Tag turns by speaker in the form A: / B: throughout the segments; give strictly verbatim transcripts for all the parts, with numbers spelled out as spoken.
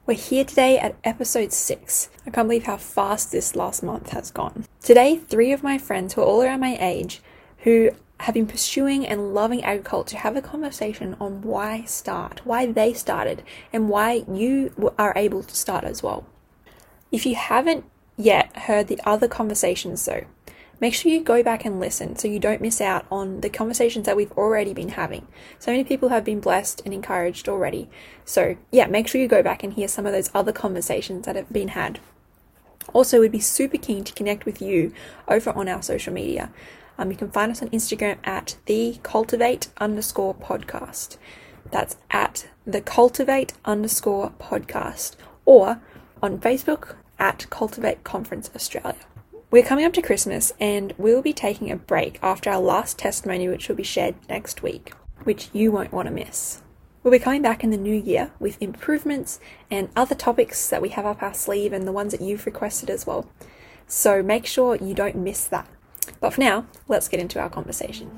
A: We're here today at episode six. I can't believe how fast this last month has gone. Today, three of my friends who are all around my age who have been pursuing and loving agriculture have a conversation on why start, why they started, and why you are able to start as well. If you haven't yet heard the other conversations though, make sure you go back and listen so you don't miss out on the conversations that we've already been having. So many people have been blessed and encouraged already. So yeah, make sure you go back and hear some of those other conversations that have been had. Also, we'd be super keen to connect with you over on our social media. Um, you can find us on Instagram at the cultivate underscore podcast. That's at the cultivate underscore podcast, or on Facebook at Cultivate Conference Australia. We're coming up to Christmas and we'll be taking a break after our last testimony, which will be shared next week, which you won't want to miss. We'll be coming back in the new year with improvements and other topics that we have up our sleeve and the ones that you've requested as well. So make sure you don't miss that. But for now, let's get into our conversation.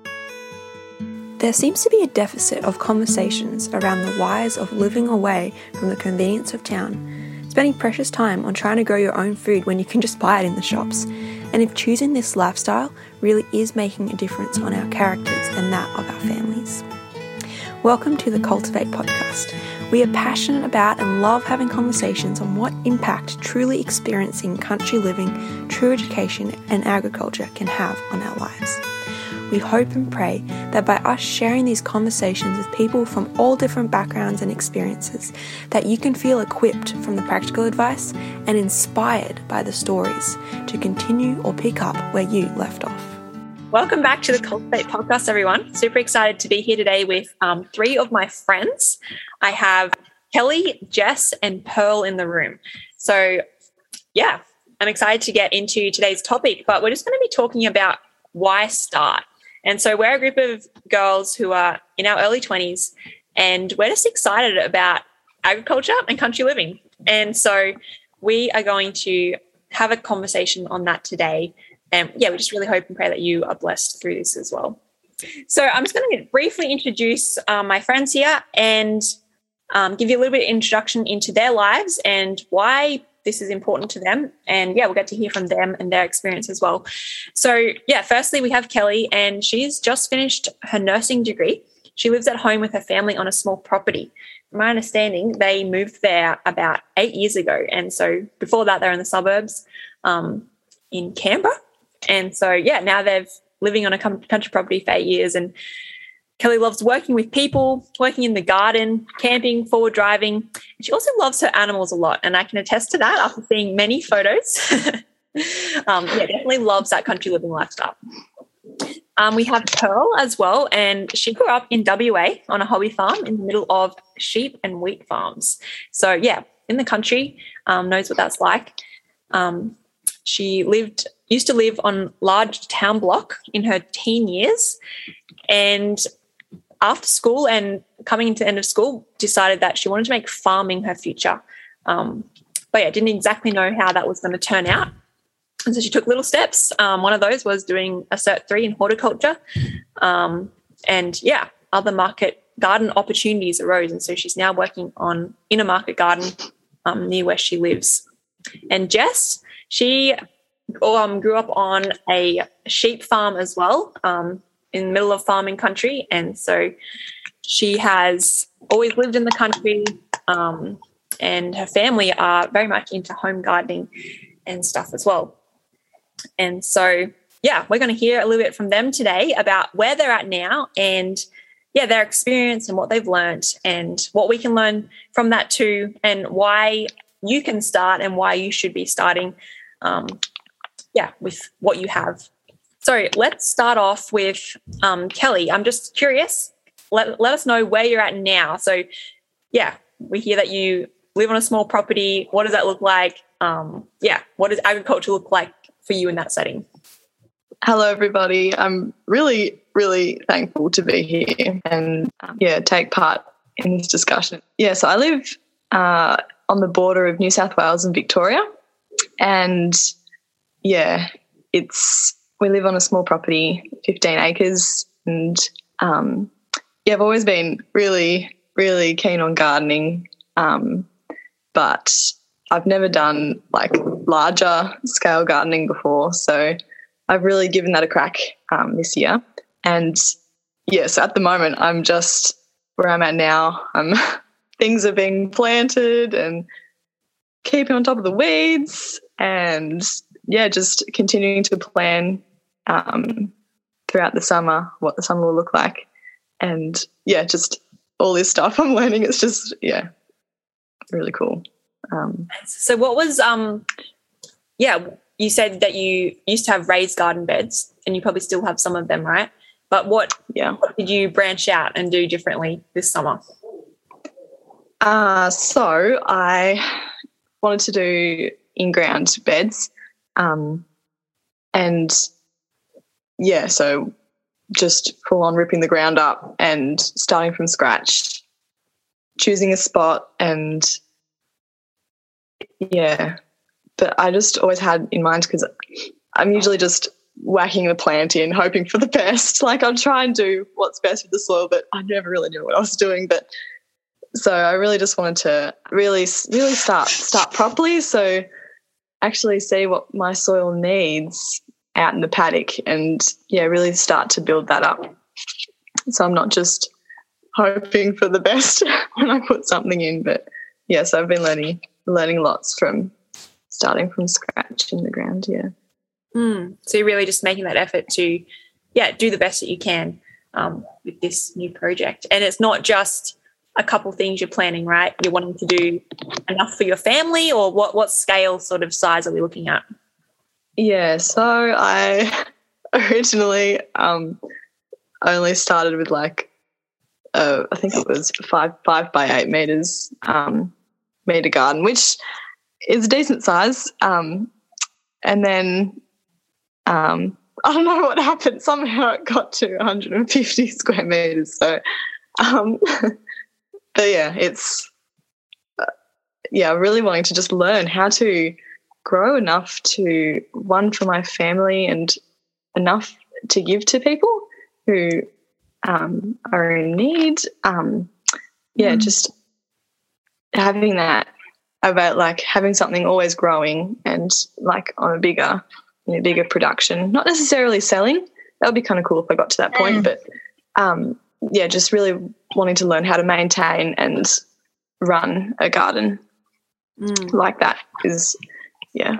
A: There seems to be a deficit of conversations around the whys of living away from the convenience of town, spending precious time on trying to grow your own food when you can just buy it in the shops, and if choosing this lifestyle really is making a difference on our characters and that of our families. Welcome to the Cultivate podcast. We are passionate about and love having conversations on what impact truly experiencing country living, true education and agriculture can have on our lives. We hope and pray that by us sharing these conversations with people from all different backgrounds and experiences, that you can feel equipped from the practical advice and inspired by the stories to continue or pick up where you left off. Welcome back to the Cultivate podcast, everyone. Super excited to be here today with um, three of my friends. I have Kelly, Jess, and Pearl in the room. So yeah, I'm excited to get into today's topic, but we're just going to be talking about why start. And so we're a group of girls who are in our early twenties, and we're just excited about agriculture and country living. And so we are going to have a conversation on that today. And yeah, we just really hope and pray that you are blessed through this as well. So I'm just going to briefly introduce um, my friends here and um, give you a little bit of introduction into their lives and why this is important to them. And yeah, we'll get to hear from them and their experience as well. So yeah, firstly, we have Kelly, and she's just finished her nursing degree. She lives at home with her family on a small property. From my understanding, they moved there about eight years ago. And so before that, they're in the suburbs um, in Canberra. And so yeah, now they're living on a country property for eight years. And Kelly loves working with people, working in the garden, camping, forward driving. She also loves her animals a lot, and I can attest to that after seeing many photos. um, yeah, definitely loves that country living lifestyle. Um, we have Pearl as well, and she grew up in W A on a hobby farm in the middle of sheep and wheat farms. So yeah, in the country, um, knows what that's like. Um, she lived, used to live on large town block in her teen years, and after school and coming into the end of school, decided that she wanted to make farming her future. Um, but yeah, didn't exactly know how that was going to turn out. And so she took little steps. Um, one of those was doing a Cert three in horticulture. Um, and yeah, other market garden opportunities arose. And so she's now working on in a market garden um, near where she lives. And Jess, she um, grew up on a sheep farm as well, um, in the middle of farming country. And so she has always lived in the country, um, and her family are very much into home gardening and stuff as well. And so, yeah, we're going to hear a little bit from them today about where they're at now and, yeah, their experience and what they've learned and what we can learn from that too, and why you can start and why you should be starting, um, yeah, with what you have. So let's start off with um, Kelly. I'm just curious. Let, let us know where you're at now. So, yeah, we hear that you live on a small property. What does that look like? Um, yeah, what does agriculture look like for you in that setting?
B: Hello, everybody. I'm really, really thankful to be here and, um, yeah, take part in this discussion. Yeah, so I live uh, on the border of New South Wales and Victoria, and, yeah, it's... we live on a small property, fifteen acres, and um, yeah, I've always been really, really keen on gardening. Um, but I've never done like larger scale gardening before. So I've really given that a crack um, this year. And yes, at the moment, I'm just where I'm at now. I'm things are being planted and keeping on top of the weeds, and yeah, just continuing to plan um, throughout the summer what the summer will look like, and yeah, just all this stuff I'm learning. It's just yeah, really cool. Um,
A: so, what was um, yeah, you said that you used to have raised garden beds, and you probably still have some of them, right? But what,
B: yeah.
A: what did you branch out and do differently this summer?
B: Uh, so I wanted to do in-ground beds, um, and yeah, so just full on ripping the ground up and starting from scratch, choosing a spot, and yeah, but I just always had in mind, because I'm usually just whacking the plant in, hoping for the best. Like I'll try and do what's best with the soil, but I never really knew what I was doing. But so I really just wanted to really, really start start properly. So actually see what my soil needs out in the paddock, and yeah, really start to build that up. So I'm not just hoping for the best when I put something in, but yeah, so I've been learning learning lots from starting from scratch in the ground. Yeah.
A: Mm. So you're really just making that effort to, yeah, do the best that you can um, with this new project. And it's not just a couple things you're planning, right? You're wanting to do enough for your family, or what, what scale sort of size are we looking at?
B: Yeah, so I originally um, only started with like, uh, I think it was five five by eight metres um, metre garden, which is a decent size. Um, and then um, I don't know what happened. Somehow it got to one hundred fifty square metres. So, um, but yeah, it's, uh, yeah, really wanting to just learn how to grow enough to, one, for my family, and enough to give to people who um, are in need. Um, yeah, mm. just having that about like having something always growing and like on a bigger, you know, bigger production, not necessarily selling. That would be kind of cool if I got to that point, mm. but um, yeah, just really wanting to learn how to maintain and run a garden mm. like that is, yeah.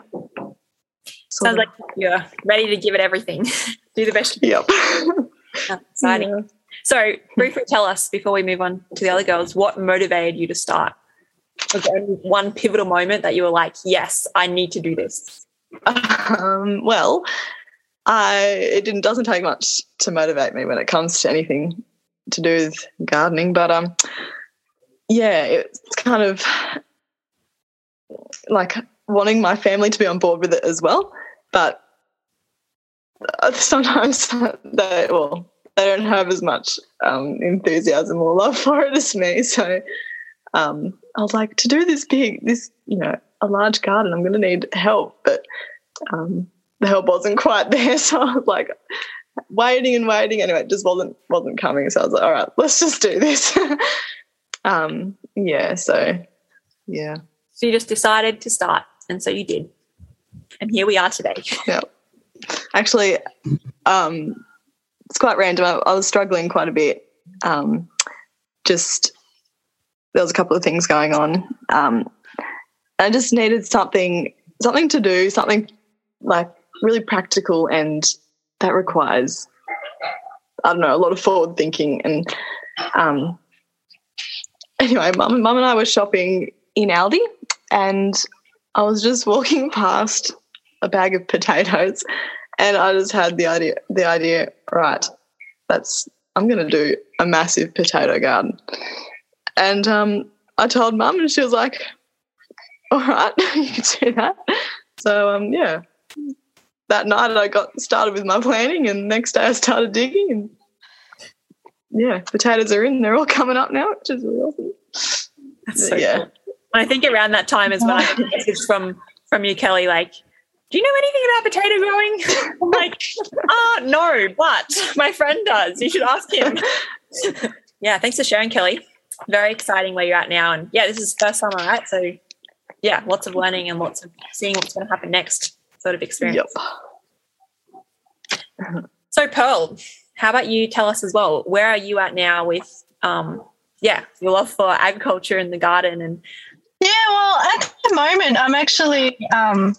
A: Sounds like you're ready to give it everything. Do the best you
B: can.
A: Yep. Exciting. Yeah. So briefly tell us, before we move on to the other girls, what motivated you to start? Was there only one pivotal moment that you were like, yes, I need to do this?
B: Um, well, I it didn't, doesn't take much to motivate me when it comes to anything to do with gardening, but um, yeah, it's kind of like wanting my family to be on board with it as well, but sometimes they, well, they don't have as much um, enthusiasm or love for it as me. So um, I was like, to do this big, this, you know, a large garden, I'm going to need help, but um, the help wasn't quite there. So I was like waiting and waiting. Anyway, it just wasn't wasn't coming. So I was like, all right, let's just do this. um, yeah. So yeah.
A: So you just decided to start, and so you did, and here we are today.
B: Yeah. Actually, um, it's quite random. I, I was struggling quite a bit. Um, just there was a couple of things going on. Um, I just needed something, something to do, something like really practical, and that requires, I don't know, a lot of forward thinking. And um, anyway, mum, mum and I were shopping in Aldi, and I was just walking past a bag of potatoes, and I just had the idea, the idea, right, that's, I'm going to do a massive potato garden. And um, I told mum, and she was like, all right, you can do that. So, um, yeah, that night I got started with my planning, and next day I started digging, and yeah, potatoes are in. They're all coming up now, which is really awesome.
A: That's so yeah. Cool. And I think around that time is when I got a message from, from you, Kelly, like, do you know anything about potato growing? I'm like, ah, uh, no, but my friend does. You should ask him. Yeah, thanks for sharing, Kelly. Very exciting where you're at now. And, yeah, this is first summer, right? So yeah, lots of learning and lots of seeing what's going to happen next sort of experience.
B: Yep.
A: So Pearl, how about you tell us as well, where are you at now with, um, yeah, your love for agriculture and the garden? And
C: yeah, well, at the moment, I'm actually um,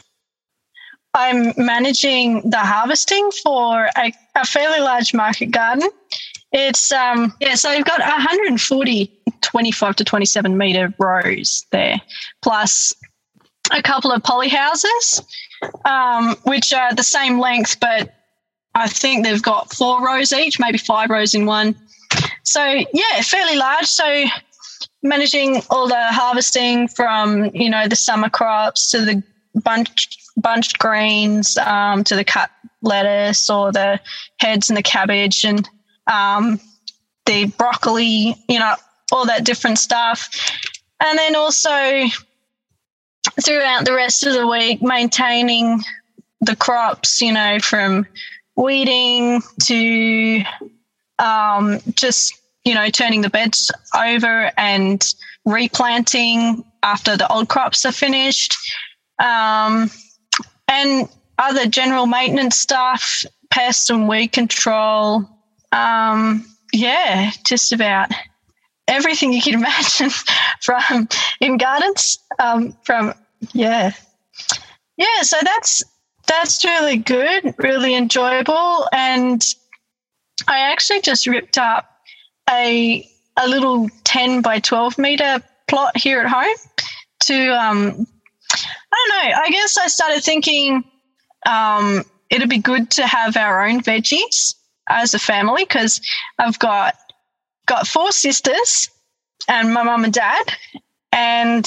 C: I'm managing the harvesting for a, a fairly large market garden. It's um, yeah, so I've got one hundred forty twenty-five to twenty-seven metre rows there, plus a couple of polyhouses, um, which are the same length, but I think they've got four rows each, maybe five rows in one. So, yeah, fairly large. So managing all the harvesting from, you know, the summer crops to the bunch, bunched greens, um, to the cut lettuce or the heads and the cabbage and um, the broccoli, you know, all that different stuff. And then also throughout the rest of the week, maintaining the crops, you know, from weeding to um, just, you know, turning the beds over and replanting after the old crops are finished, um, and other general maintenance stuff, pest and weed control. Um, yeah, just about everything you can imagine from in gardens. Um, from yeah, yeah. So that's that's really good, really enjoyable, and I actually just ripped up a a little ten by twelve meter plot here at home to um, I don't know. I guess I started thinking um, it'd be good to have our own veggies as a family because I've got got four sisters and my mum and dad, and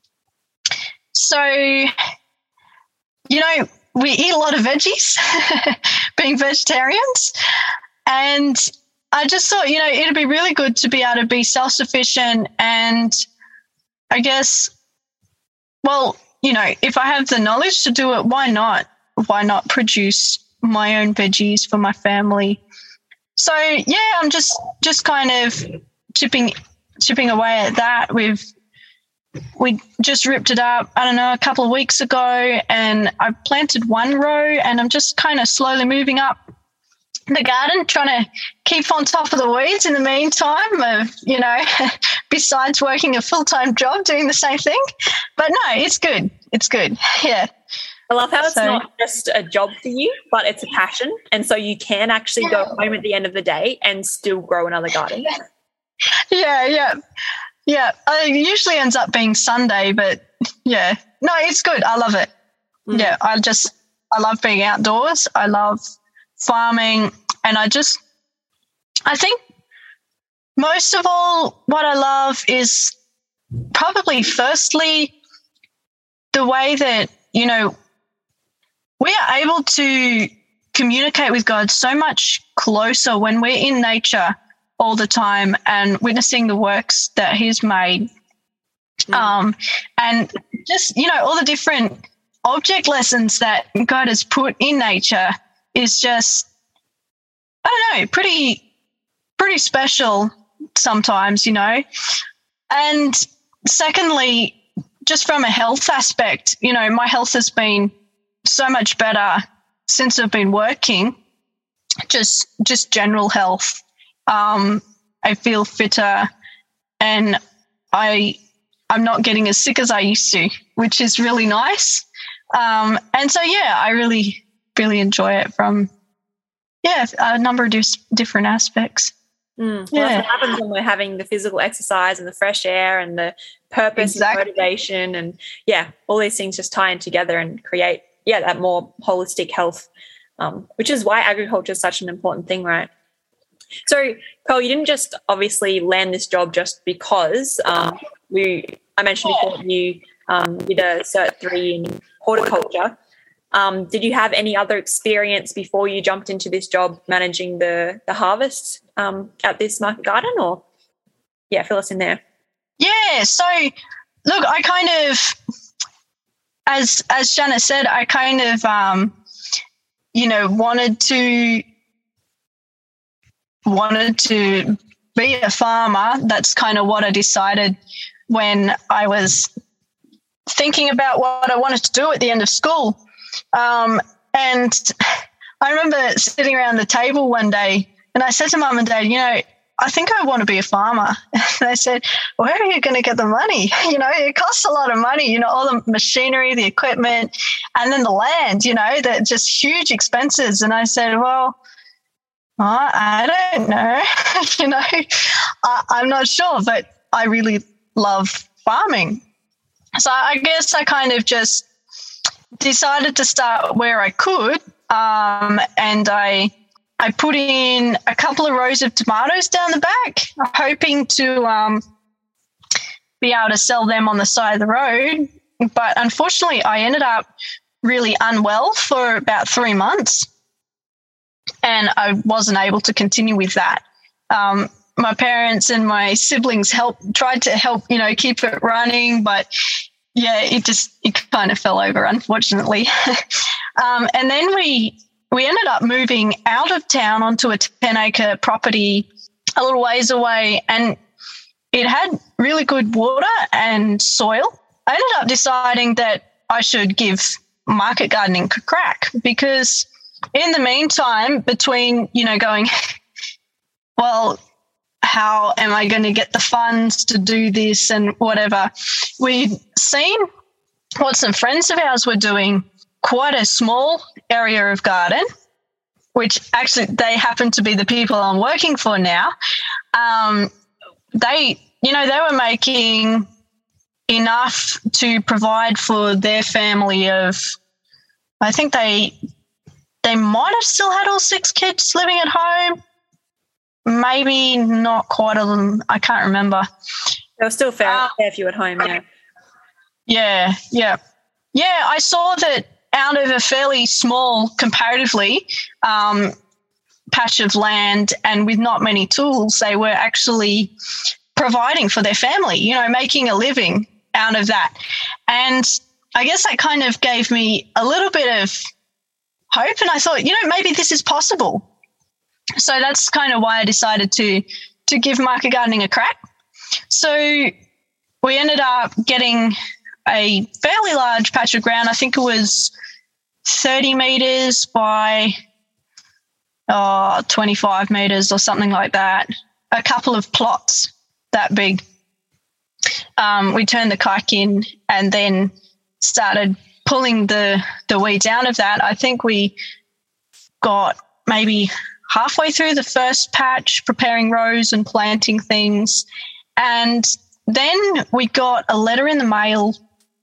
C: so you know we eat a lot of veggies, being vegetarians, and I just thought you know it'd be really good to be able to be self-sufficient, and I guess, well, you know, if I have the knowledge to do it, why not? Why not produce my own veggies for my family? So yeah, I'm just just kind of chipping chipping away at that. We've we just ripped it up, I don't know, a couple of weeks ago, and I planted one row, and I'm just kind of slowly moving up the garden, trying to keep on top of the weeds in the meantime of, you know, besides working a full-time job doing the same thing. But no, it's good. It's good. Yeah.
A: I love how it's
C: So-
A: not just a job for you, but it's a passion. And so you can actually go home at the end of the day and still grow another garden.
C: Yeah, yeah. Yeah. It usually ends up being Sunday, but yeah. No, it's good. I love it.
A: Mm.
C: Yeah. I just, I love being outdoors. I love farming, and I just, I think most of all, what I love is probably firstly the way that, you know, we are able to communicate with God so much closer when we're in nature all the time and witnessing the works that He's made. Mm. Um, and just, you know, all the different object lessons that God has put in nature is just, I don't know, pretty, pretty special sometimes, you know. And secondly, just from a health aspect, you know, my health has been so much better since I've been working, just just general health. Um, I feel fitter, and I, I'm not getting as sick as I used to, which is really nice. Um, and so, yeah, I really, really enjoy it from, yeah, a number of dis- different aspects.
A: Mm. Well,
C: Yeah.
A: that's what happens when we're having the physical exercise and the fresh air and the purpose
C: Exactly.
A: and motivation, and yeah, all these things just tie in together and create, yeah, that more holistic health, um, which is why agriculture is such an important thing, right? So, Pearl, you didn't just obviously land this job just because um, we. I mentioned before that you um, did a Cert three in horticulture. Um, did you have any other experience before you jumped into this job managing the the harvest um, at this market garden, or yeah, fill us in there.
C: Yeah. So, look, I kind of, as as Janet said, I kind of, um, you know, wanted to wanted to be a farmer. That's kind of what I decided when I was thinking about what I wanted to do at the end of school. Um, and I remember sitting around the table one day and I said to Mum and Dad, you know, I think I want to be a farmer. And they said, where are you going to get the money? You know, it costs a lot of money, you know, all the machinery, the equipment, and then the land, you know, that just huge expenses. And I said, well, I don't know, you know, I, I'm not sure, but I really love farming. So I guess I kind of just decided to start where I could, um, and I I put in a couple of rows of tomatoes down the back, hoping to um, be able to sell them on the side of the road. But unfortunately, I ended up really unwell for about three months, and I wasn't able to continue with that. Um, my parents and my siblings helped, tried to help, you know, keep it running, but yeah, it just it kind of fell over, unfortunately. um, and then we. We ended up moving out of town onto a ten-acre property a little ways away, and it had really good water and soil. I ended up deciding that I should give market gardening a crack because in the meantime, between, you know, going, well, how am I going to get the funds to do this and whatever, we'd seen what some friends of ours were doing, quite a small area of garden, which actually they happen to be the people I'm working for now. Um, they, you know, they were making enough to provide for their family of, I think they they might have still had all six kids living at home. Maybe not quite all of them. I can't remember.
A: There was still fair,
C: uh,
A: fair few at home, yeah.
C: Yeah, yeah. Yeah, I saw that out of a fairly small, comparatively, um, patch of land and with not many tools, they were actually providing for their family, you know, making a living out of that. And I guess that kind of gave me a little bit of hope. And I thought, you know, maybe this is possible. So that's kind of why I decided to to give market gardening a crack. So we ended up getting a fairly large patch of ground. I think it was thirty metres by oh, twenty-five metres or something like that, a couple of plots that big. Um, we turned the kike in and then started pulling the, the weeds out of that. I think we got maybe halfway through the first patch, preparing rows and planting things. And then we got a letter in the mail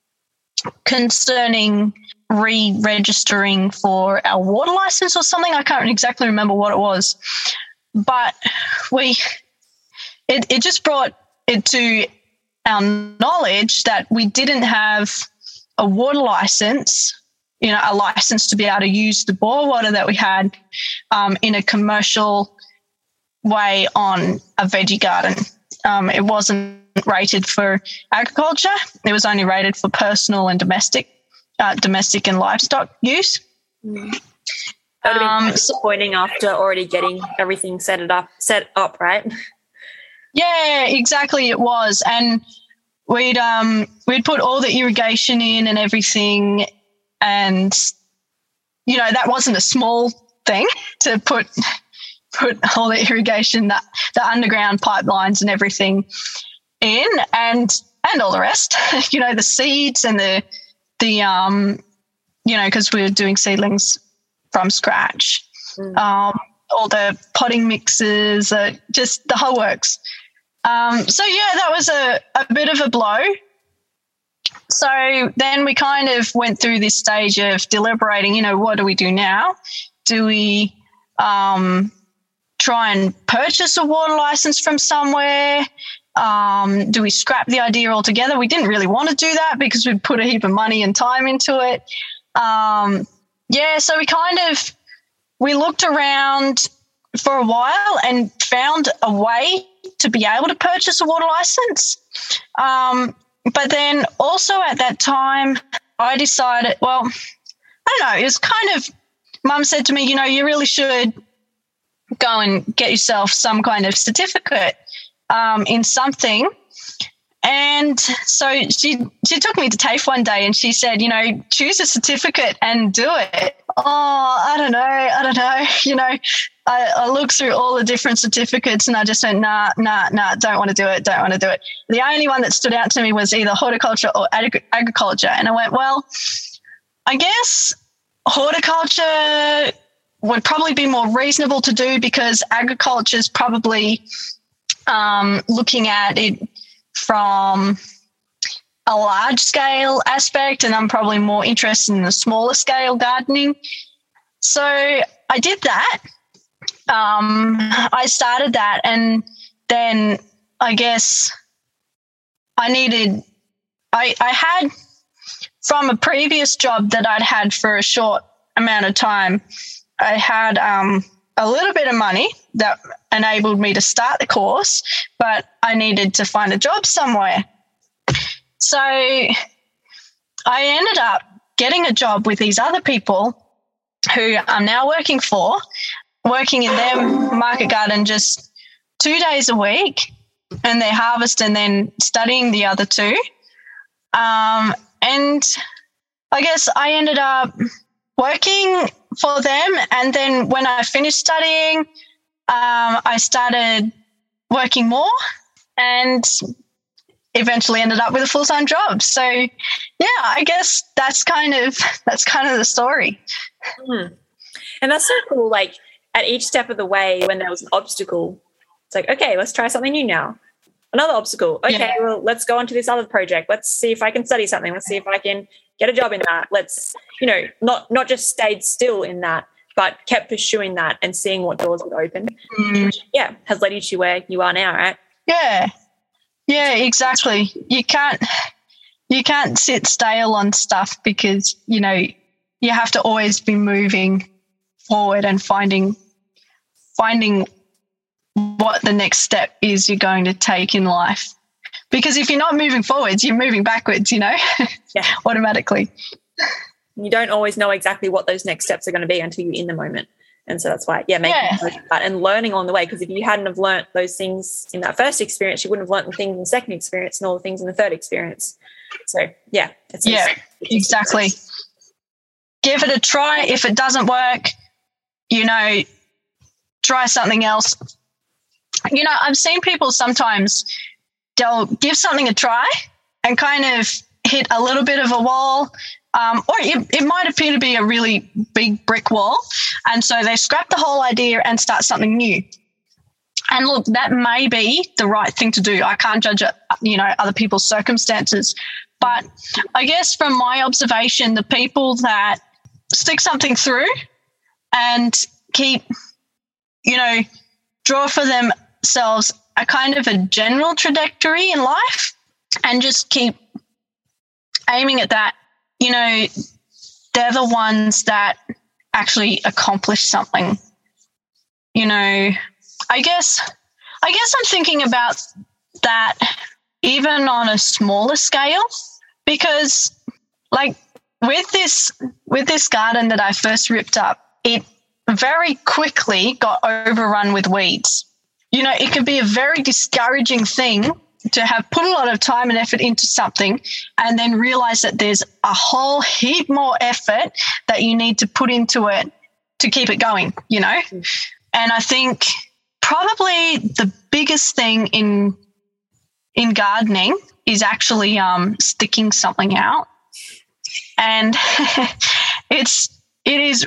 C: concerning re-registering for our water license or something. I can't exactly remember what it was, but we it, it just brought it to our knowledge that we didn't have a water license, you know, a license to be able to use the bore water that we had um, in a commercial way on a veggie garden. Um, it wasn't rated for agriculture. It was only rated for personal and domestic, uh, domestic and livestock use.
A: Mm. That would have been um, disappointing after already getting everything set it up, set up, right?
C: Yeah, exactly. It was, and we'd um we'd put all the irrigation in and everything, and you know that wasn't a small thing to put put all the irrigation, the, the underground pipelines and everything in, and and all the rest. You know, the seeds and the the um you know because we were doing seedlings from scratch. Mm. Um, all the potting mixes, uh, just the whole works. Um, so, yeah, that was a, a bit of a blow. So then we kind of went through this stage of deliberating, you know, what do we do now? Do we um, try and purchase a water license from somewhere? Um, do we scrap the idea altogether? We didn't really want to do that because we'd put a heap of money and time into it. Um, yeah, so we kind of, we looked around for a while and found a way to be able to purchase a water license. Um, but then also at that time, I decided, well, I don't know, it was kind of, Mum said to me, you know, you really should go and get yourself some kind of certificate um, in something. And so she she took me to TAFE one day and she said, you know, choose a certificate and do it. Oh, I don't know. I don't know. You know, I, I looked through all the different certificates and I just went, nah, nah, nah, don't want to do it. Don't want to do it. The only one that stood out to me was either horticulture or ag- agriculture. And I went, well, I guess horticulture would probably be more reasonable to do because agriculture is probably um, looking at it from a large scale aspect, and I'm probably more interested in the smaller scale gardening. So I did that. Um, I started that, and then I guess I needed, I, I had from a previous job that I'd had for a short amount of time, I had um, a little bit of money that enabled me to start the course, but I needed to find a job somewhere. So I ended up getting a job with these other people who I'm now working for, working in their market garden just two days a week, and they harvest and then studying the other two. Um, and I guess I ended up working for them. And then when I finished studying, um, I started working more and eventually ended up with a full-time job. So yeah, I guess that's kind of, that's kind of the story.
A: Mm. And that's so cool. Like at each step of the way, when there was an obstacle, it's like, okay, let's try something new now. Another obstacle. Okay, yeah. Well, let's go on to this other project. Let's see if I can study something. Let's see if I can get a job in that. Let's, you know, not not just stayed still in that, but kept pursuing that and seeing what doors would open. Mm. Which, yeah, has led you to where you are now, right?
C: Yeah. Yeah, exactly. You can't you can't sit stale on stuff because, you know, you have to always be moving forward and finding finding what the next step is you're going to take in life. Because if you're not moving forwards, you're moving backwards, you know,
A: yeah,
C: automatically.
A: You don't always know exactly what those next steps are going to be until you're in the moment. And so that's why, yeah, making
C: yeah.
A: that and learning along the way. Because if you hadn't have learnt those things in that first experience, you wouldn't have learnt the things in the second experience and all the things in the third experience. So, yeah. It's
C: yeah, it's exactly. Give it a try. If it doesn't work, you know, try something else. You know, I've seen people sometimes, they'll give something a try and kind of hit a little bit of a wall, um, or it, it might appear to be a really big brick wall. And so they scrap the whole idea and start something new. And look, that may be the right thing to do. I can't judge, you know, other people's circumstances. But I guess from my observation, the people that stick something through and keep, you know, draw for themselves a kind of a general trajectory in life and just keep aiming at that, you know, they're the ones that actually accomplish something. You know, I guess, I guess I'm thinking about that even on a smaller scale, because like with this, with this garden that I first ripped up, it very quickly got overrun with weeds. You know, it can be a very discouraging thing to have put a lot of time and effort into something and then realize that there's a whole heap more effort that you need to put into it to keep it going, you know? And I think probably the biggest thing in in gardening is actually um, sticking something out. And it's it is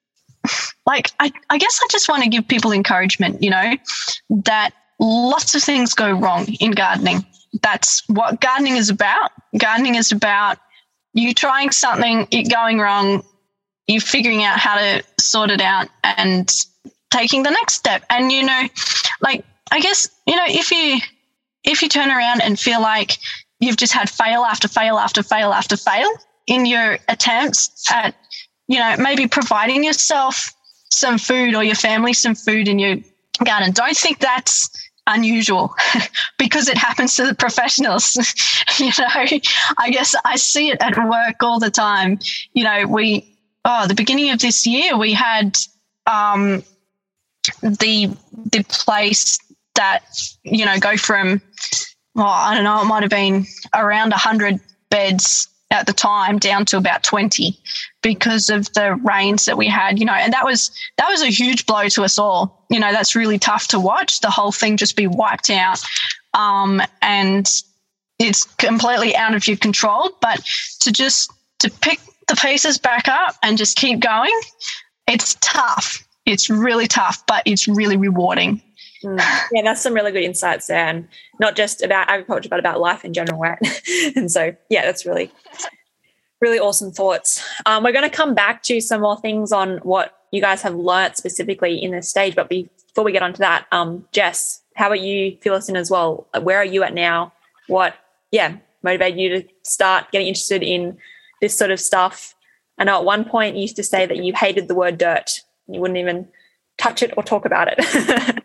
C: like I, I guess I just want to give people encouragement, you know, that lots of things go wrong in gardening. That's what gardening is about. Gardening is about you trying something, it going wrong, you figuring out how to sort it out and taking the next step. And, you know, like, I guess, you know, if you if you turn around and feel like you've just had fail after fail after fail after fail in your attempts at, you know, maybe providing yourself some food or your family some food in your garden, don't think that's unusual because it happens to the professionals. You know, I guess I see it at work all the time. You know, we, oh, the beginning of this year, we had um, the the place that, you know, go from well, I don't know, it might have been around one hundred beds at the time, down to about twenty because of the rains that we had, you know, and that was that was a huge blow to us all. You know, that's really tough to watch, the whole thing just be wiped out. Um, and it's completely out of your control. But to just to pick the pieces back up and just keep going, it's tough. It's really tough, but it's really rewarding.
A: Mm. Yeah, that's some really good insights there, and not just about agriculture, but about life in general, right? And so, yeah, that's really, really awesome thoughts. Um, we're going to come back to some more things on what you guys have learnt specifically in this stage, but before we get onto that, um, Jess, how about you fill us in as well? Where are you at now? What, yeah, motivated you to start getting interested in this sort of stuff? I know at one point you used to say that you hated the word dirt. You wouldn't even touch it or talk about it.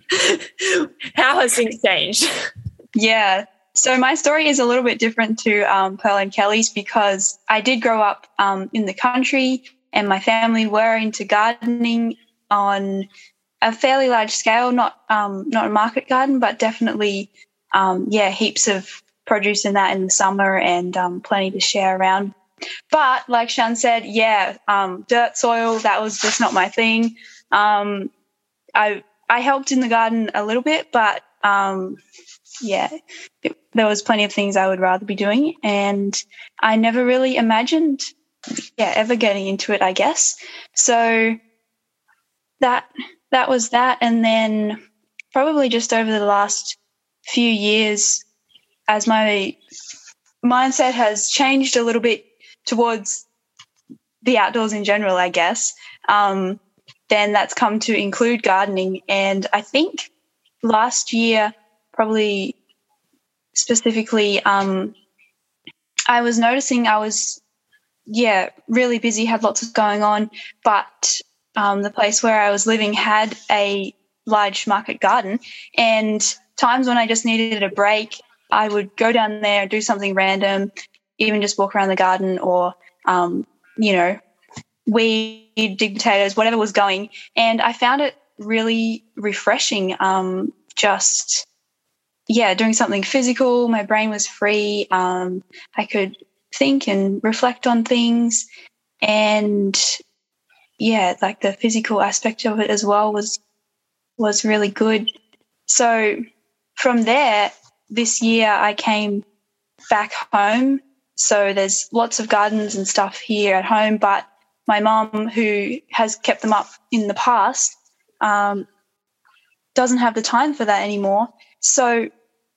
A: How has things changed?
D: Yeah. So my story is a little bit different to um, Pearl and Kelly's because I did grow up um, in the country and my family were into gardening on a fairly large scale, not um, not a market garden, but definitely, um, yeah, heaps of produce in that in the summer and um, plenty to share around. But like Shan said, yeah, um, dirt, soil, that was just not my thing. Um, I I helped in the garden a little bit, but um, yeah, it, there was plenty of things I would rather be doing, and I never really imagined, yeah, ever getting into it, I guess. So that that was that, and then probably just over the last few years, as my mindset has changed a little bit towards the outdoors in general, I guess. Um, then that's come to include gardening. And I think last year, probably specifically, um, I was noticing I was, yeah, really busy, had lots of going on, but um, the place where I was living had a large market garden, and times when I just needed a break, I would go down there, do something random, even just walk around the garden or, um, you know, weed, dig potatoes, whatever was going. And I found it really refreshing, um, just, yeah, doing something physical. My brain was free. Um, I could think and reflect on things. And, yeah, like the physical aspect of it as well was was really good. So from there, this year I came back home. So there's lots of gardens and stuff here at home, but my mum, who has kept them up in the past, um, doesn't have the time for that anymore. So,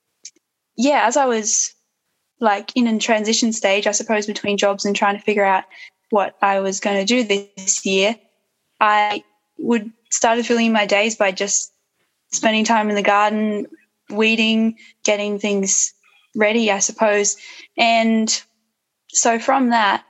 D: yeah, as I was like in a transition stage, I suppose, between jobs and trying to figure out what I was going to do this year, I would started filling my days by just spending time in the garden, weeding, getting things ready, I suppose. And so from that,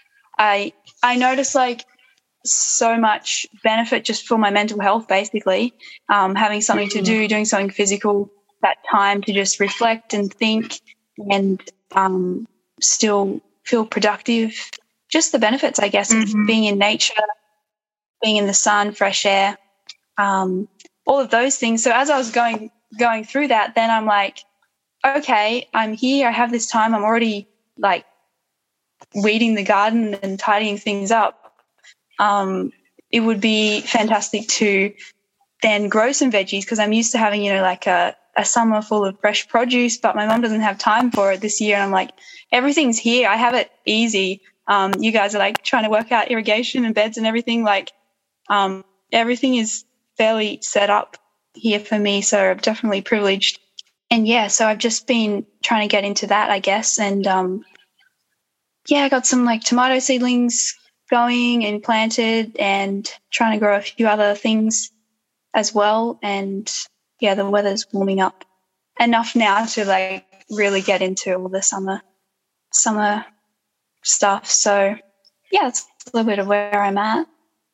D: I I noticed like so much benefit just for my mental health, basically, um, having something to do, doing something physical, that time to just reflect and think and um, still feel productive. Just the benefits, I guess, mm-hmm. of being in nature, being in the sun, fresh air, um, all of those things. So as I was going going through that, then I'm like, okay, I'm here. I have this time. I'm already like weeding the garden and tidying things up. Um, it would be fantastic to then grow some veggies because I'm used to having, you know, like a, a summer full of fresh produce, but my mum doesn't have time for it this year. And I'm like, everything's here. I have it easy. Um, you guys are like trying to work out irrigation and beds and everything. Like um, everything is fairly set up here for me. So I'm definitely privileged. And yeah, so I've just been trying to get into that, I guess. And um, yeah, I got some like tomato seedlings going and planted and trying to grow a few other things as well. And yeah, the weather's warming up enough now to like really get into all the summer summer stuff. So yeah, that's a little bit of where I'm at.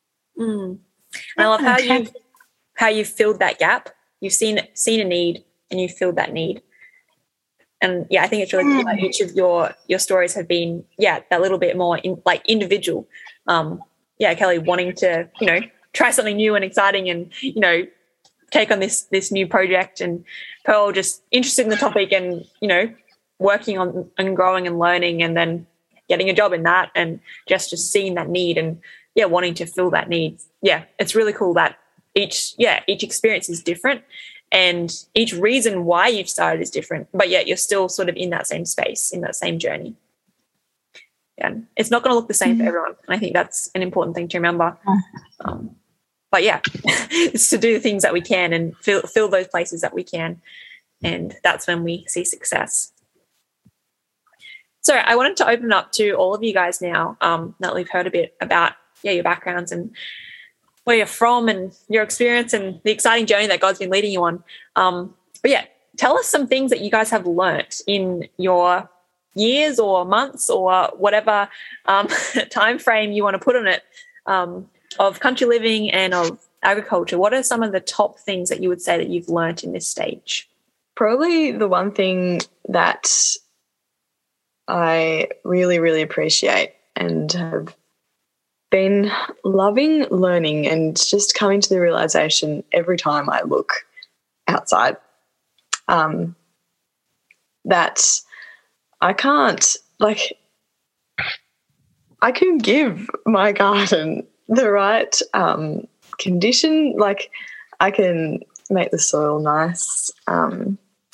A: Mm. I love how
D: Okay.
A: you how you filled that gap. You've seen seen a need and you filled that need. And yeah, I think it's really cool that each of your your stories have been, yeah, that little bit more in, like individual. Um, yeah, Kelly wanting to, you know, try something new and exciting and, you know,
E: take on this this new project, and Pearl just interested in the topic and, you know, working on and growing and learning, and then getting a job in that, and just just seeing that need and yeah, wanting to fill that need. Yeah, it's really cool that each yeah each experience is different, and each reason why you've started is different, but yet you're still sort of in that same space, in that same journey. Yeah, it's not going to look the same mm-hmm. for everyone, and I think that's an important thing to remember. Um, but yeah, it's to do the things that we can and fill fill those places that we can, and that's when we see success. So I wanted to open up to all of you guys now, um, now that we've heard a bit about yeah your backgrounds and where you're from and your experience and the exciting journey that God's been leading you on. Um, but yeah, tell us some things that you guys have learnt in your years or months or whatever um, time frame you want to put on it um, of country living and of agriculture. What are some of the top things that you would say that you've learnt in this stage?
B: Probably the one thing that I really, really appreciate and have been loving learning and just coming to the realization every time I look outside um, that I can't, like, I can give my garden the right um, condition. Like, I can make the soil nice, um,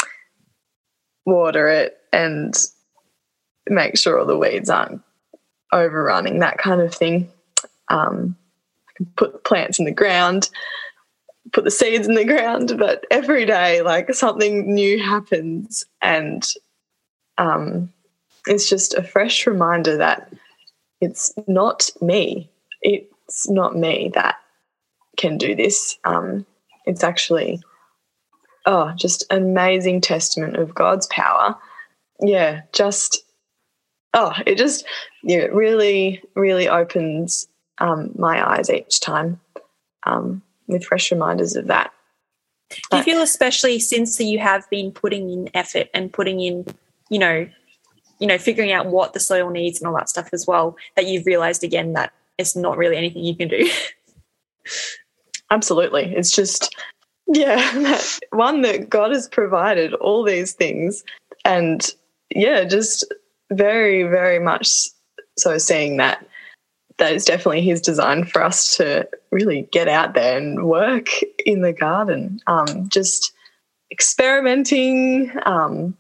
B: water it, and make sure all the weeds aren't overrunning, that kind of thing. Um, I can put plants in the ground, put the seeds in the ground, but every day, like, something new happens, and um, it's just a fresh reminder that it's not me. It's not me that can do this. Um, it's actually, oh, just an amazing testament of God's power. Yeah, just, oh, it just, yeah, it really, really opens um, my eyes each time um, with fresh reminders of that.
E: Do you feel, especially since you have been putting in effort and putting in, you know, you know, figuring out what the soil needs and all that stuff as well, that you've realised again that it's not really anything you can do?
B: Absolutely. It's just, yeah, that one that God has provided all these things, and yeah, just very, very much so seeing that that is definitely his design for us to really get out there and work in the garden, um, just experimenting. Um,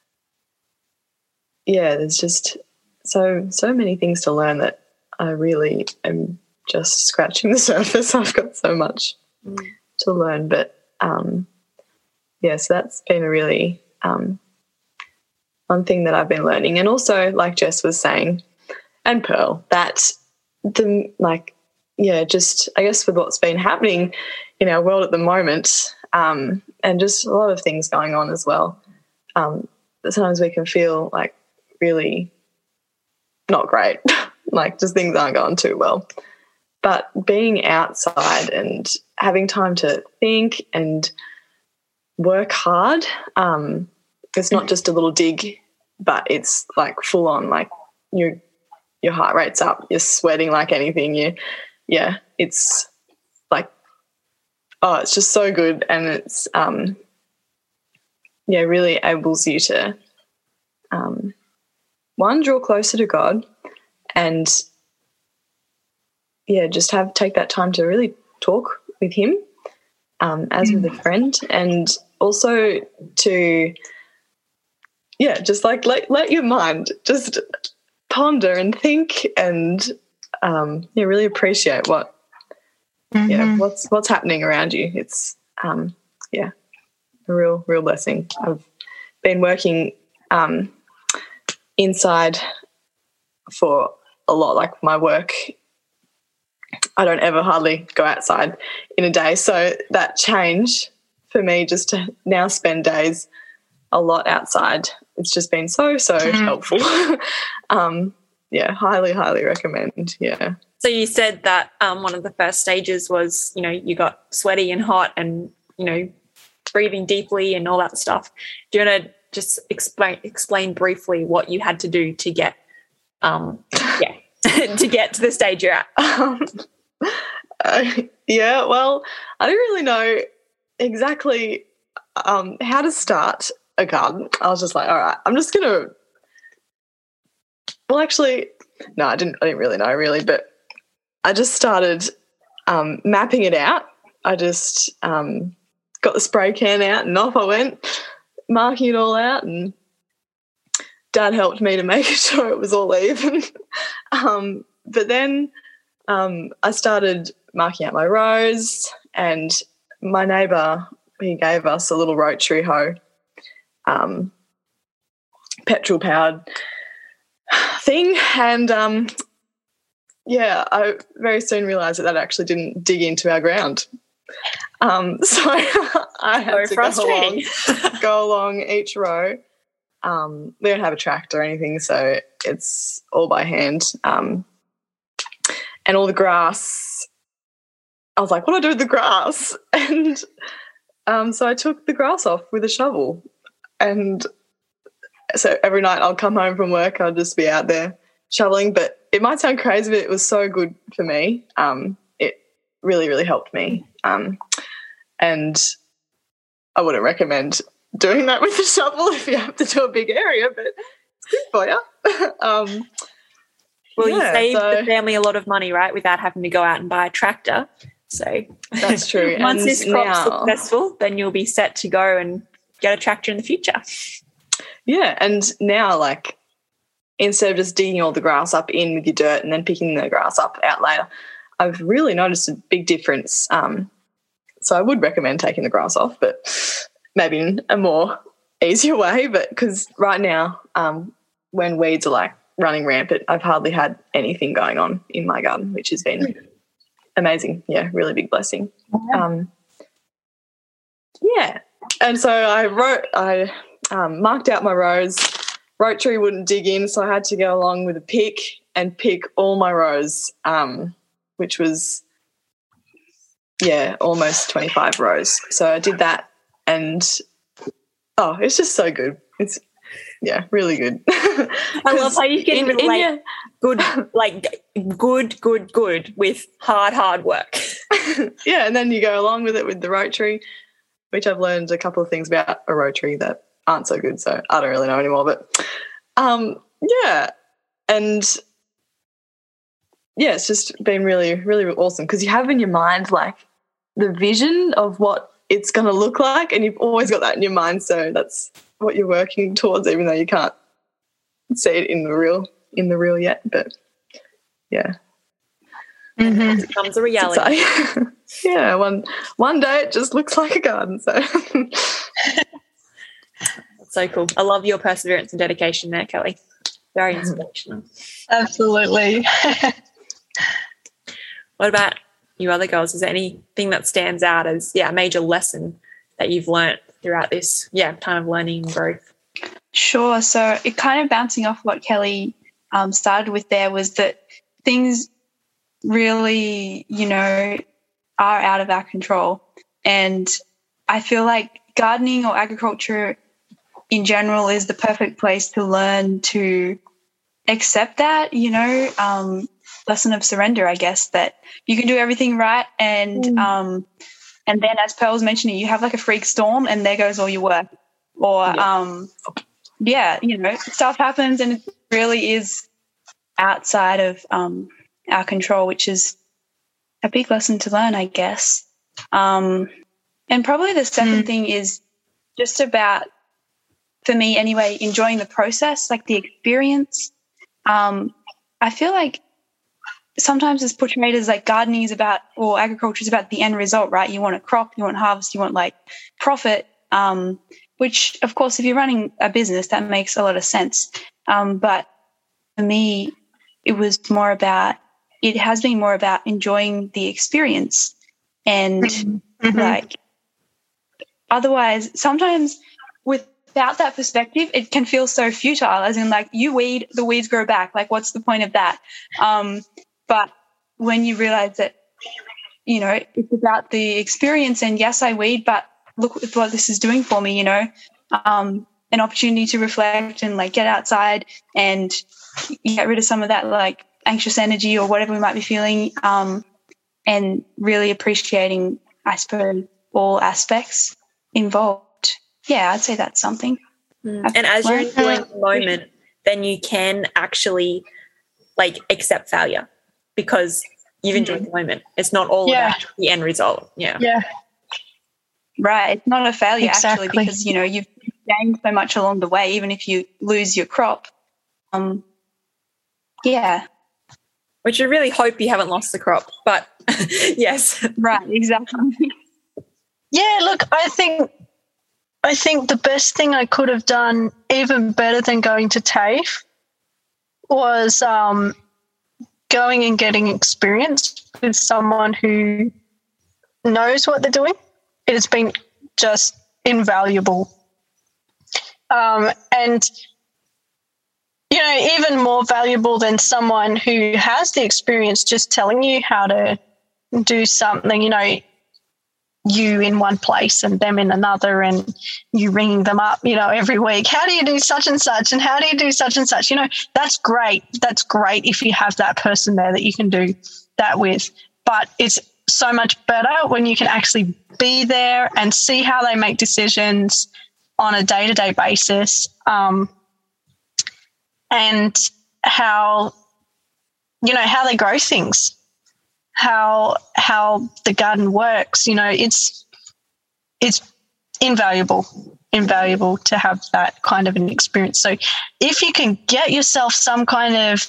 B: yeah, there's just so, so many things to learn that I really am just scratching the surface. I've got so much mm. to learn, but um, yeah, so that's been a really um, one thing that I've been learning. And also, like Jess was saying, and Pearl, that the, like, yeah, just I guess with what's been happening in our world at the moment, um, and just a lot of things going on as well, um, sometimes we can feel like really not great, like just things aren't going too well. But being outside and having time to think and work hard, um, it's not just a little dig, but it's like full on, like your your heart rate's up, you're sweating like anything. You, yeah, it's like, oh, it's just so good, and it's um, yeah, really enables you to um, one, draw closer to God, and yeah, just have take that time to really talk with him um, as with a friend, and also to, yeah, just like let, let your mind just ponder and think and um, yeah, really appreciate what, mm-hmm. yeah, what's what's happening around you. It's um, yeah, a real real blessing. I've been working um, inside for a lot, like my work. I don't ever hardly go outside in a day. So that change for me, just to now spend days a lot outside, it's just been so, so mm-hmm. helpful. um, yeah, highly, highly recommend, yeah.
E: So you said that um, one of the first stages was, you know, you got sweaty and hot and, you know, breathing deeply and all that stuff. Do you want to just explain explain briefly what you had to do to get, um, yeah, to get to the stage you're at?
B: Um, uh, yeah, well, I don't really know exactly um, how to start a garden. I was just like, all right, I'm just going to, well, actually, no, I didn't, I didn't really know really, but I just started um, mapping it out. I just um, got the spray can out and off I went, marking it all out, and Dad helped me to make sure it was all even. um, but then um, I started marking out my rows, and my neighbour, he gave us a little rotary hoe, um, petrol-powered thing, and um, yeah, I very soon realised that that actually didn't dig into our ground. Um, so I had
E: Very
B: to
E: frustrating.
B: go along, go along each row. Um, we don't have a tractor or anything, so it's all by hand. Um, and all the grass, I was like, what do I do with the grass? And um, so I took the grass off with a shovel. And so every night I'll come home from work, I'll just be out there shoveling. But it might sound crazy, but it was so good for me. Um, it really, really helped me. Um, and I wouldn't recommend doing that with a shovel if you have to do a big area, but it's good for you. um,
E: Well,
B: yeah,
E: you saved
B: so,
E: the family a lot of money, right, without having to go out and buy a tractor. So
B: that's true.
E: once
B: And
E: this crop's
B: now,
E: successful, then you'll be set to go and get a tractor in the future.
B: yeah, and now, like, instead of just digging all the grass up in with your dirt and then picking the grass up out later, I've really noticed a big difference. Um, so I would recommend taking the grass off, but maybe in a more easier way. But because right now, um, when weeds are like running rampant, I've hardly had anything going on in my garden, which has been amazing. Yeah, really big blessing. Um, yeah, and so I wrote, I um, marked out my rows. Rotary wouldn't dig in, so I had to go along with a pick and pick all my rows, um, which was, yeah, almost twenty-five rows. So I did that, and, oh, it's just so good. It's, yeah, really good.
E: I love how you can
B: in- in
E: relate
B: your-
E: good, like good, good, good with hard, hard work.
B: Yeah, and then you go along with it with the rotary, which I've learned a couple of things about a rotary that aren't so good, so I don't really know anymore. But, um, yeah, and, yeah, it's just been really, really awesome because you have in your mind, like, the vision of what it's going to look like, and you've always got that in your mind, so that's what you're working towards, even though you can't see it in the real in the real yet. But yeah,
C: Mm-hmm.
E: It becomes a reality.
B: so, yeah, one one day it just looks like a garden. So
E: That's so cool. I love your perseverance and dedication there, Kelly. Very inspirational.
C: Absolutely.
E: What about you other girls? Is there anything that stands out as, yeah, a major lesson that you've learnt throughout this, yeah, time of learning and growth?
D: Sure. So it kind of bouncing off what Kelly um, started with there was that things really, you know, are out of our control. And I feel like gardening or agriculture in general is the perfect place to learn to accept that, you know, um, lesson of surrender, I guess, that you can do everything right. And mm. um, and then, as Pearl was mentioning, you have like a freak storm and there goes all your work. Or, yeah, um, yeah you know, stuff happens and it really is outside of um, our control, which is a big lesson to learn, I guess. Um, and probably the second mm. thing is just about, for me anyway, enjoying the process, like the experience. Um, I feel like sometimes it's portrayed as like gardening is about, or agriculture is about the end result, right? You want a crop, you want harvest, you want like profit, um, which of course, if you're running a business, that makes a lot of sense. Um, but for me, it was more about, it has been more about enjoying the experience. And mm-hmm. like, otherwise, sometimes without that perspective, it can feel so futile, as in like you weed, the weeds grow back. Like, what's the point of that? Um, but when you realize that, you know, it's about the experience, and yes, I weed, but look at what this is doing for me, you know, um, an opportunity to reflect and like get outside and get rid of some of that like anxious energy or whatever we might be feeling, um, and really appreciating, I suppose, all aspects involved. Yeah, I'd say that's something.
E: Mm. And as you're enjoying the moment, then you can actually like accept failure because you've enjoyed the moment. It's not all
C: Yeah.
E: about the end result. Yeah.
C: Yeah.
D: Right. It's not a failure
C: Exactly.
D: actually because, you know, you've gained so much along the way, even if you lose your crop. Um, yeah.
E: Which I really hope you haven't lost the crop, but yes.
D: Right, exactly.
C: Yeah, look, I think I think the best thing I could have done, even better than going to TAFE, was um, going and getting experience with someone who knows what they're doing. It has been just invaluable. Um, and, you know, even more valuable than someone who has the experience just telling you how to do something, you know, you in one place and them in another and you ringing them up, you know, every week. How do you do such and such and how do you do such and such? You know, that's great. That's great if you have that person there that you can do that with. But it's so much better when you can actually be there and see how they make decisions on a day-to-day basis, um, and how, you know, how they grow things. How how the garden works, you know, it's it's invaluable, invaluable to have that kind of an experience. So if you can get yourself some kind of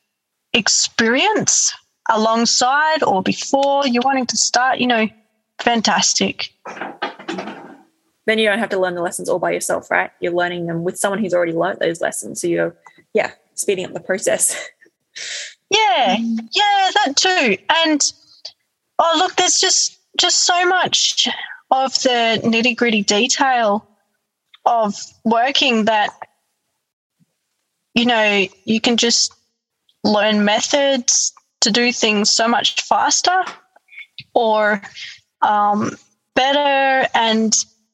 C: experience alongside or before you're wanting to start, you know, fantastic.
E: Then you don't have to learn the lessons all by yourself, right? You're learning them with someone who's already learned those lessons. So you're, yeah, speeding up the process.
C: Yeah, yeah, that too. And, oh, look, there's just just so much of the nitty-gritty detail of working that, you know, you can just learn methods to do things so much faster or um, better and,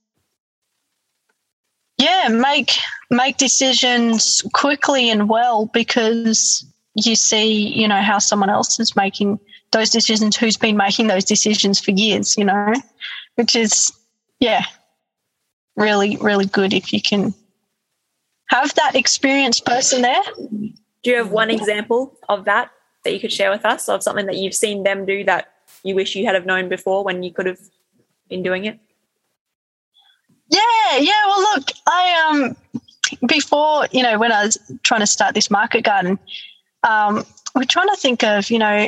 C: yeah, make make decisions quickly and well because you see, you know, how someone else is making those decisions, who's been making those decisions for years, you know, which is, yeah, really, really good if you can have that experienced person there.
E: Do you have one example of that that you could share with us, of something that you've seen them do that you wish you had have known before when you could have been doing it?
C: Yeah, yeah. Well, look, I um before, you know, when I was trying to start this market garden, Um, we're trying to think of, you know,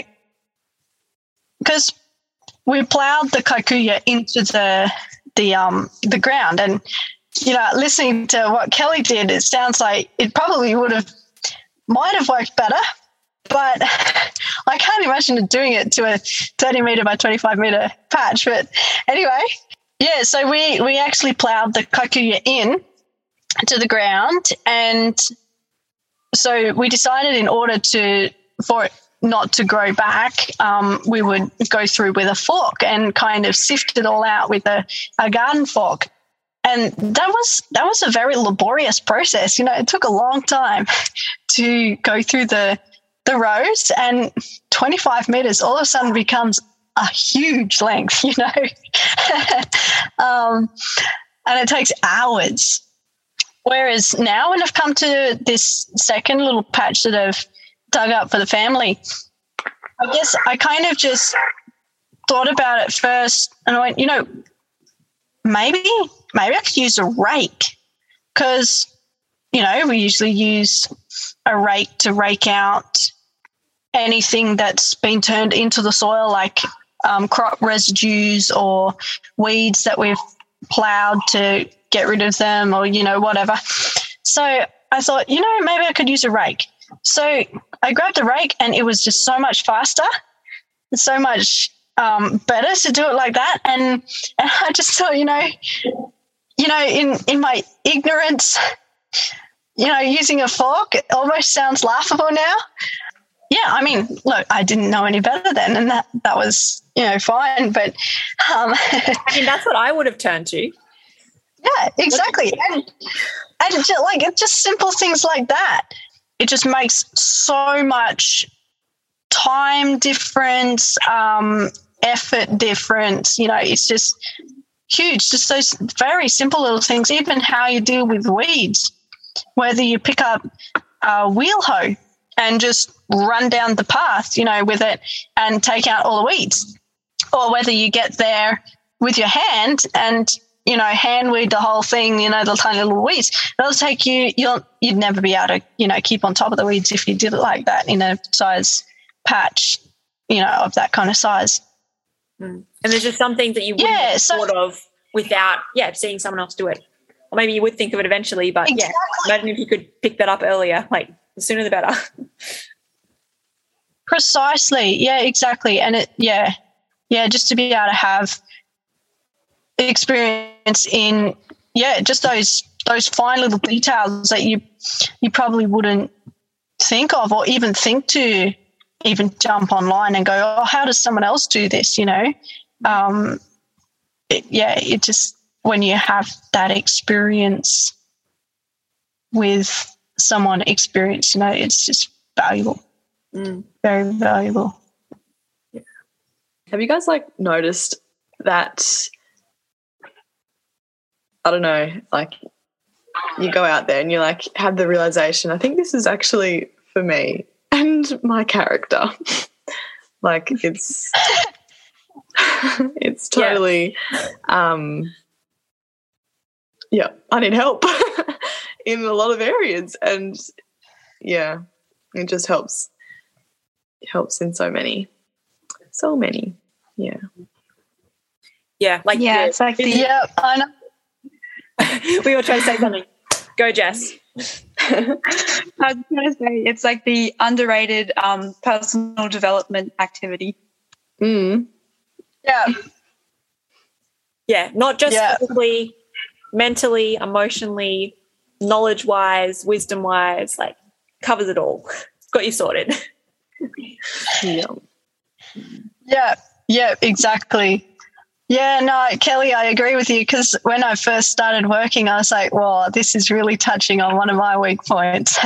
C: because we ploughed the kikuyu into the the um the ground, and you know, listening to what Kelly did, it sounds like it probably would have might have worked better, but I can't imagine doing it to a thirty meter by twenty-five meter patch. But anyway, yeah, so we we actually ploughed the kikuyu in to the ground, and so we decided in order to for it not to grow back, um, we would go through with a fork and kind of sift it all out with a, a garden fork. And that was that was a very laborious process. You know, it took a long time to go through the the rows, and twenty-five meters all of a sudden becomes a huge length, you know. um, and it takes hours. Whereas now when I've come to this second little patch that I've dug up for the family, I guess I kind of just thought about it first and I went, you know, maybe, maybe I could use a rake because, you know, we usually use a rake to rake out anything that's been turned into the soil, like um, crop residues or weeds that we've ploughed to get rid of them or, you know, whatever. So I thought, you know, maybe I could use a rake. So I grabbed a rake and it was just so much faster, so much um, better to do it like that. And, and I just thought, you know, you know, in, in my ignorance, you know, using a fork, it almost sounds laughable now. Yeah, I mean, look, I didn't know any better then, and that, that was, you know, fine. But um,
E: I mean, that's what I would have turned to.
C: Yeah, exactly. And, and just, like, it's just simple things like that. It just makes so much time difference, um, effort difference. You know, it's just huge. Just those very simple little things, even how you deal with weeds, whether you pick up a wheel hoe and just run down the path, you know, with it and take out all the weeds, or whether you get there with your hand and, you know, hand weed the whole thing, you know, the tiny little weeds. It'll take you, you'll, you'd never be able to, you know, keep on top of the weeds if you did it like that in a size patch, you know, of that kind of size.
E: Mm. And there's just some things that you wouldn't
C: Yeah,
E: have
C: so-
E: thought of without, yeah, seeing someone else do it. Or maybe you would think of it eventually, but
C: Exactly.
E: yeah, imagine if you could pick that up earlier, like the sooner the better.
C: Precisely. Yeah, exactly. And it, yeah, yeah, just to be able to have experience in, yeah, just those those fine little details that you you probably wouldn't think of, or even think to even jump online and go, oh, how does someone else do this? You know, um, it, yeah, it just, when you have that experience with someone experienced, you know, it's just valuable.
E: Mm.
C: Very valuable.
B: Have you guys like noticed that, I don't know, like you go out there and you like have the realization, I think this is actually for me and my character. Like it's it's totally yeah. um yeah, I need help in a lot of areas, and yeah, it just helps it helps in so many so many yeah
E: yeah like
D: yeah
E: the,
D: it's like the
C: yeah I know.
E: We were trying to say something. Go, Jess.
D: I was going to say it's like the underrated um, personal development activity.
B: mm.
C: Yeah.
E: Yeah, not just
C: Yeah.
E: physically, mentally, emotionally, knowledge-wise, wisdom-wise, like covers it all. Got you sorted.
B: Yeah.
C: Yeah, yeah, exactly. Yeah, no, Kelly, I agree with you, because when I first started working, I was like, well, this is really touching on one of my weak points.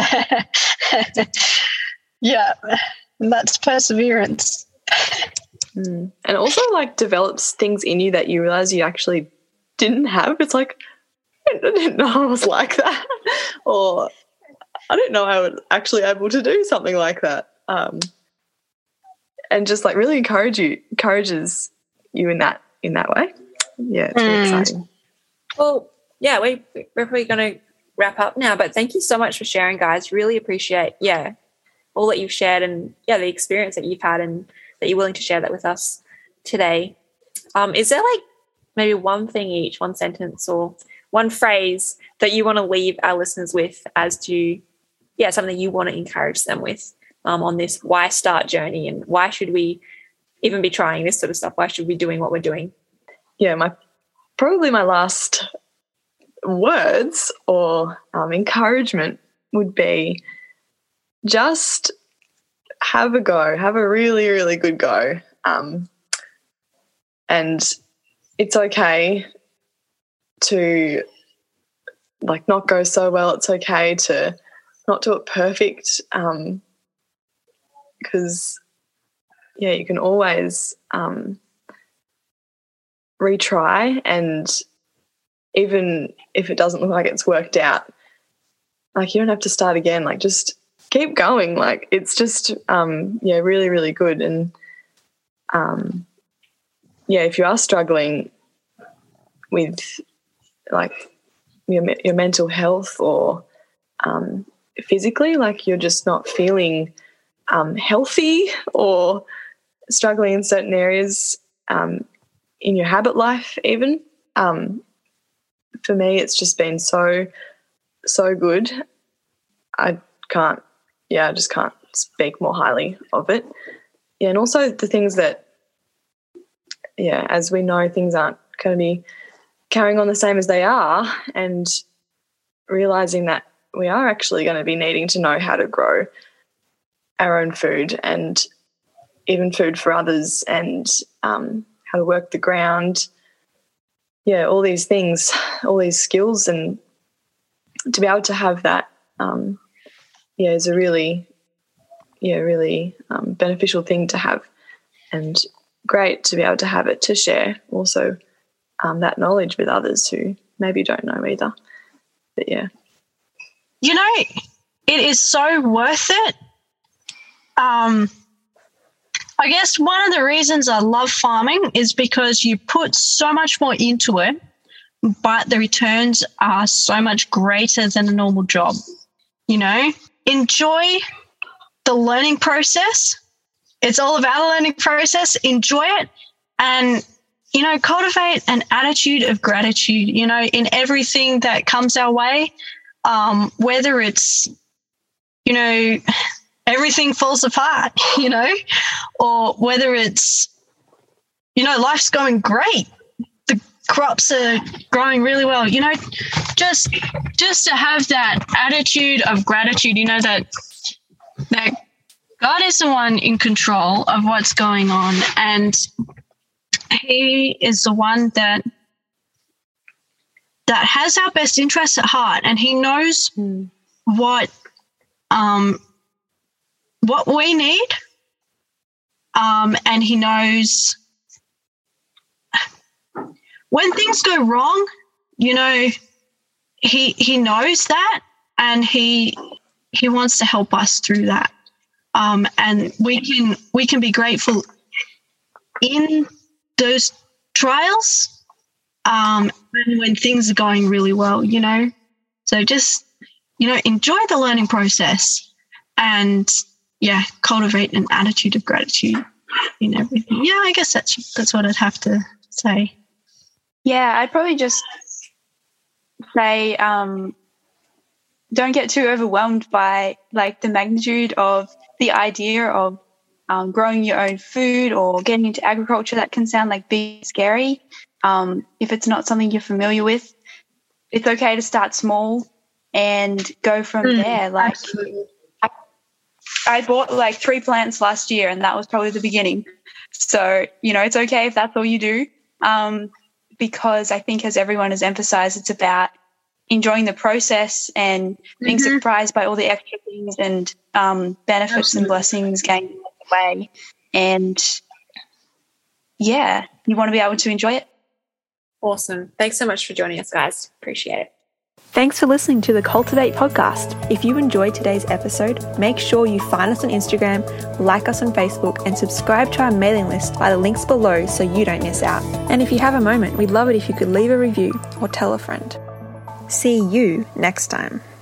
C: Yeah, and that's perseverance.
B: Mm. And also like develops things in you that you realize you actually didn't have. It's like, I didn't know I was like that, or I didn't know I was actually able to do something like that. Um, and just like really encourage you, encourages you in that in that way. Yeah, it's really
C: Mm.
B: exciting.
E: Well, yeah, we, we're probably going to wrap up now, but thank you so much for sharing, guys. Really appreciate, yeah, all that you've shared, and, yeah, the experience that you've had and that you're willing to share that with us today. Um, is there, like, maybe one thing each, one sentence or one phrase that you want to leave our listeners with as to, yeah, something you want to encourage them with um, on this why start journey, and why should we even be trying this sort of stuff? Why should we be doing what we're doing?
B: Yeah, my probably my last words or um, encouragement would be just have a go, have a really, really good go. Um, and it's okay to like not go so well. It's okay to not do it perfect, um, because yeah, you can always um, retry, and even if it doesn't look like it's worked out, like you don't have to start again. Like just keep going. Like it's just um, yeah, really, really good. And um, yeah, if you are struggling with like your your mental health or um, physically, like you're just not feeling um, healthy or struggling in certain areas um, in your habit life even. Um, for me, it's just been so, so good. I can't, yeah, I just can't speak more highly of it. Yeah, and also the things that, yeah, as we know, things aren't going to be carrying on the same as they are, and realising that we are actually going to be needing to know how to grow our own food and even food for others, and um, how to work the ground. Yeah, all these things, all these skills, and to be able to have that, um, yeah, is a really, yeah, really um, beneficial thing to have, and great to be able to have it to share also um, that knowledge with others who maybe don't know either. But yeah.
C: You know, it is so worth it. Um, I guess one of the reasons I love farming is because you put so much more into it, but the returns are so much greater than a normal job. You know, enjoy the learning process. It's all about the learning process. Enjoy it and, you know, cultivate an attitude of gratitude, you know, in everything that comes our way, um, whether it's, you know, everything falls apart, you know, or whether it's, you know, life's going great. The crops are growing really well, you know, just just to have that attitude of gratitude, you know, that that God is the one in control of what's going on, and he is the one that that has our best interests at heart, and he knows mm. what um what we need, um, and he knows when things go wrong, you know, he he knows that, and he he wants to help us through that. Um, and we can we can be grateful in those trials, um, and when things are going really well, you know. So just, you know, enjoy the learning process, and yeah, cultivate an attitude of gratitude in everything. Yeah, I guess that's that's what I'd have to say.
D: Yeah, I'd probably just say um, don't get too overwhelmed by like the magnitude of the idea of um, growing your own food or getting into agriculture. That can sound like big, scary. Um, if it's not something you're familiar with, it's okay to start small and go from mm, there. Like I, I bought like three plants last year, and that was probably the beginning. So, you know, it's okay if that's all you do. Um, because I think, as everyone has emphasized, it's about enjoying the process and being mm-hmm. surprised by all the extra things and um, benefits Absolutely. and blessings gained along the way. And, yeah, you want to be able to enjoy it.
E: Awesome. Thanks so much for joining us, guys. Appreciate it.
A: Thanks for listening to the Cultivate podcast. If you enjoyed today's episode, make sure you find us on Instagram, like us on Facebook, and subscribe to our mailing list by the links below so you don't miss out. And if you have a moment, we'd love it if you could leave a review or tell a friend. See you next time.